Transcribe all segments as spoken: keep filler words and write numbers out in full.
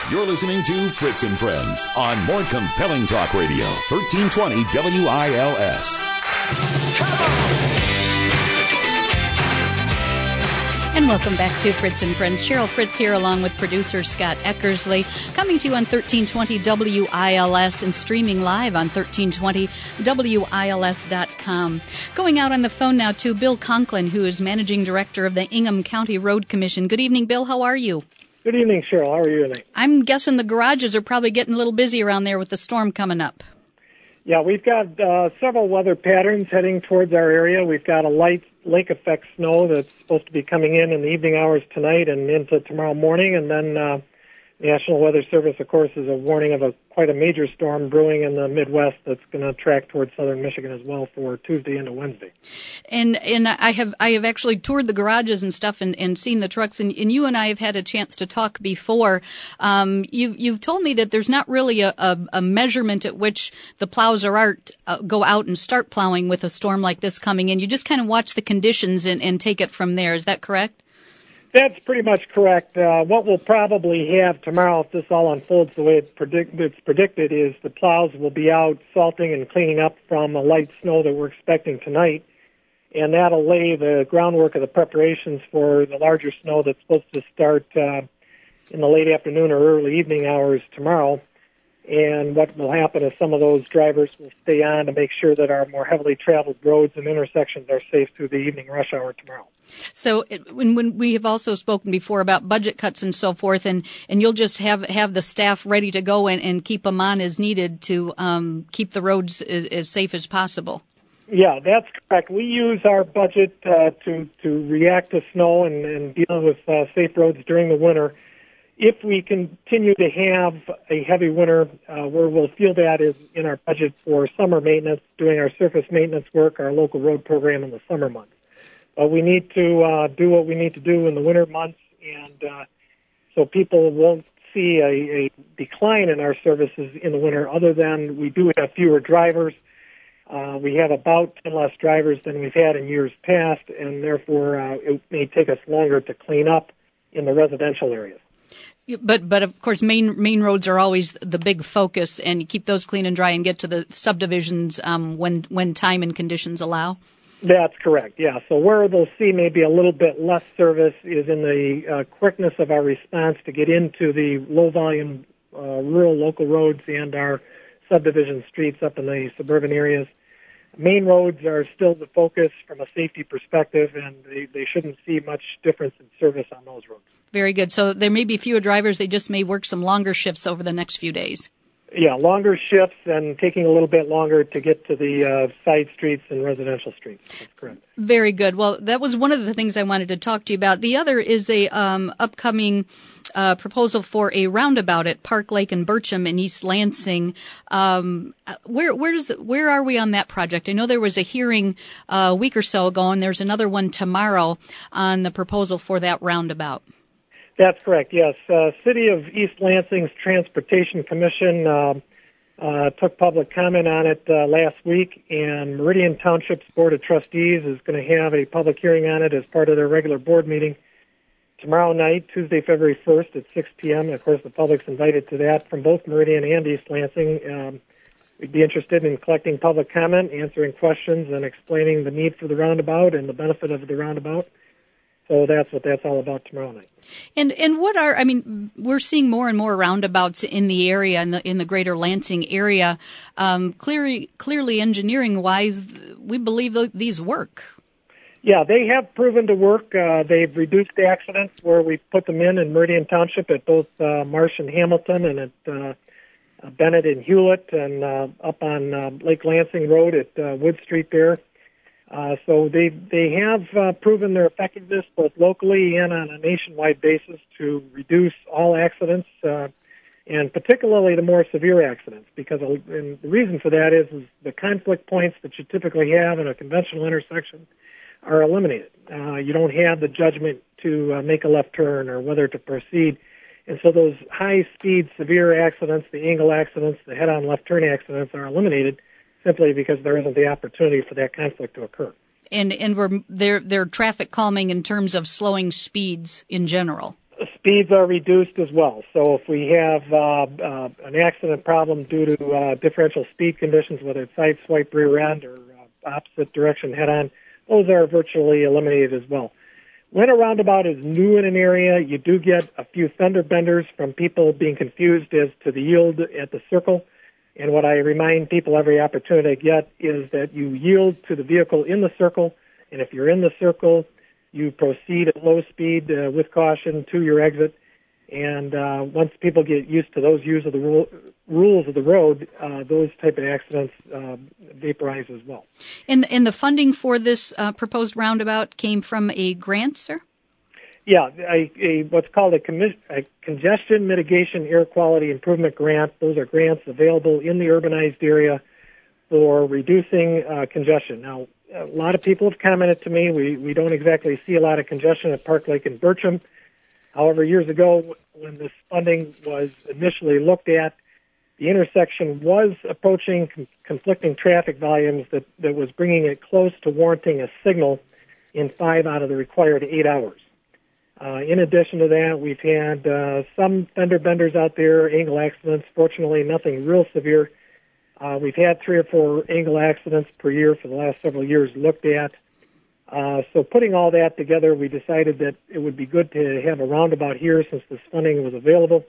You're listening to Fritz and Friends on more compelling talk radio, thirteen twenty W I L S. Come on! And welcome back to Fritz and Friends. Cheryl Fritz here along with producer Scott Eckersley, coming to you on thirteen twenty W I L S and streaming live on thirteen twenty W I L S dot com. Going out on the phone now to Bill Conklin, who is Managing Director of the Ingham County Road Commission. Good evening, Bill. How are you? Good evening, Cheryl. How are you tonight? I'm guessing the garages are probably getting a little busy around there with the storm coming up. Yeah, we've got uh, several weather patterns heading towards our area. We've got a light lake effect snow that's supposed to be coming in in the evening hours tonight and into tomorrow morning. And then uh, National Weather Service, of course, is a warning of a quite a major storm brewing in the Midwest that's going to track towards southern Michigan as well for Tuesday into Wednesday. And and I have I have actually toured the garages and stuff and, and seen the trucks, and, and you and I have had a chance to talk before. Um, you've you've told me that there's not really a, a, a measurement at which the plows are out, uh, go out and start plowing with a storm like this coming in. You just kind of watch the conditions and, and take it from there. Is that correct? That's pretty much correct. Uh, what we'll probably have tomorrow, if this all unfolds the way it predict, it's predicted, is the plows will be out salting and cleaning up from the light snow that we're expecting tonight, and that'll lay the groundwork of the preparations for the larger snow that's supposed to start uh, in the late afternoon or early evening hours tomorrow. And what will happen is some of those drivers will stay on to make sure that our more heavily traveled roads and intersections are safe through the evening rush hour tomorrow. So it, when, when we have also spoken before about budget cuts and so forth, and, and you'll just have, have the staff ready to go and, and keep them on as needed to um, keep the roads as, as safe as possible. Yeah, that's correct. We use our budget uh, to, to react to snow and, and deal with uh, safe roads during the winter. If we continue to have a heavy winter, uh, where we'll feel that is in our budget for summer maintenance, doing our surface maintenance work, our local road program in the summer months. But we need to uh, do what we need to do in the winter months, and uh, so people won't see a, a decline in our services in the winter, other than we do have fewer drivers. Uh, we have about ten less drivers than we've had in years past, and therefore uh, it may take us longer to clean up in the residential areas. But, but of course, main main roads are always the big focus, and you keep those clean and dry and get to the subdivisions um, when when time and conditions allow. That's correct, yeah. So where they'll see maybe a little bit less service is in the uh, quickness of our response to get into the low-volume uh, rural local roads and our subdivision streets up in the suburban areas. Main roads are still the focus from a safety perspective, and they, they shouldn't see much difference in service on those roads. Very good. So there may be fewer drivers. They just may work some longer shifts over the next few days. Yeah, longer shifts and taking a little bit longer to get to the uh, side streets and residential streets. That's correct. Very good. Well, that was one of the things I wanted to talk to you about. The other is a um, upcoming uh, proposal for a roundabout at Park Lake and Bircham in East Lansing. Um, where where does where are we on that project? I know there was a hearing uh, a week or so ago, and there's another one tomorrow on the proposal for that roundabout. That's correct, yes. Uh, City of East Lansing's Transportation Commission uh, uh, took public comment on it uh, last week, and Meridian Township's Board of Trustees is going to have a public hearing on it as part of their regular board meeting tomorrow night, Tuesday, February first at six p.m. And, of course, the public's invited to that from both Meridian and East Lansing. Um, we'd be interested in collecting public comment, answering questions, and explaining the need for the roundabout and the benefit of the roundabout. So that's what that's all about tomorrow night. And and what are I mean? We're seeing more and more roundabouts in the area, in the in the greater Lansing area. Um, clearly, clearly, engineering wise, we believe these work. Yeah, they have proven to work. Uh, they've reduced the accidents where we put them in in Meridian Township at both uh, Marsh and Hamilton, and at uh, Bennett and Hewlett, and uh, up on uh, Lake Lansing Road at uh, Wood Street there. Uh, so they they have uh, proven their effectiveness both locally and on a nationwide basis to reduce all accidents, uh, and particularly the more severe accidents. Because and the reason for that is, is the conflict points that you typically have in a conventional intersection are eliminated. Uh, you don't have the judgment to uh, make a left turn or whether to proceed. And so those high-speed severe accidents, the angle accidents, the head-on left turn accidents are eliminated, simply because there isn't the opportunity for that conflict to occur. And and we're they're they're traffic calming in terms of slowing speeds in general. speeds are reduced as well. So if we have uh, uh, an accident problem due to uh, differential speed conditions, whether it's side swipe rear end or uh, opposite direction head-on, those are virtually eliminated as well. When a roundabout is new in an area, you do get a few fender benders from people being confused as to the yield at the circle. And what I remind people every opportunity I get is that you yield to the vehicle in the circle, and if you're in the circle, you proceed at low speed uh, with caution to your exit. And uh, once people get used to those use of the rule, rules of the road, uh, those type of accidents uh, vaporize as well. And, and the funding for this uh, proposed roundabout came from a grant, sir? Yeah, a, a what's called a, commis- a congestion mitigation air quality improvement grant. Those are grants available in the urbanized area for reducing uh, congestion. Now, a lot of people have commented to me, we, we don't exactly see a lot of congestion at Park Lake and Bertram. However, years ago, when this funding was initially looked at, the intersection was approaching con- conflicting traffic volumes that, that was bringing it close to warranting a signal in five out of the required eight hours. Uh, in addition to that, we've had uh, some fender benders out there, angle accidents. Fortunately, nothing real severe. Uh, we've had three or four angle accidents per year for the last several years looked at. Uh, so putting all that together, we decided that it would be good to have a roundabout here since this funding was available,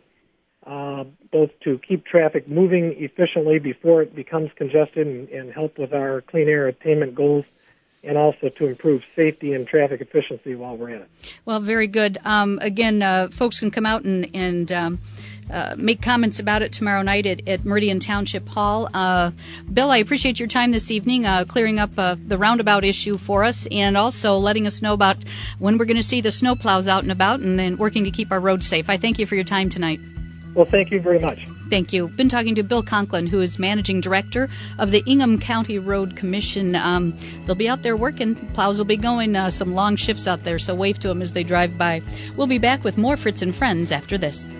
uh, both to keep traffic moving efficiently before it becomes congested and, and help with our clean air attainment goals, and also to improve safety and traffic efficiency while we're at it. Well, very good. Um, again, uh, folks can come out and, and um, uh, make comments about it tomorrow night at, at Meridian Township Hall. Uh, Bill, I appreciate your time this evening, uh, clearing up uh, the roundabout issue for us, and also letting us know about when we're going to see the snow plows out and about, and then working to keep our roads safe. I thank you for your time tonight. Well, thank you very much. Thank you. Been talking to Bill Conklin, who is Managing Director of the Ingham County Road Commission. Um, they'll be out there working. Plows will be going uh, some long shifts out there, so wave to them as they drive by. We'll be back with more Fritz and Friends after this.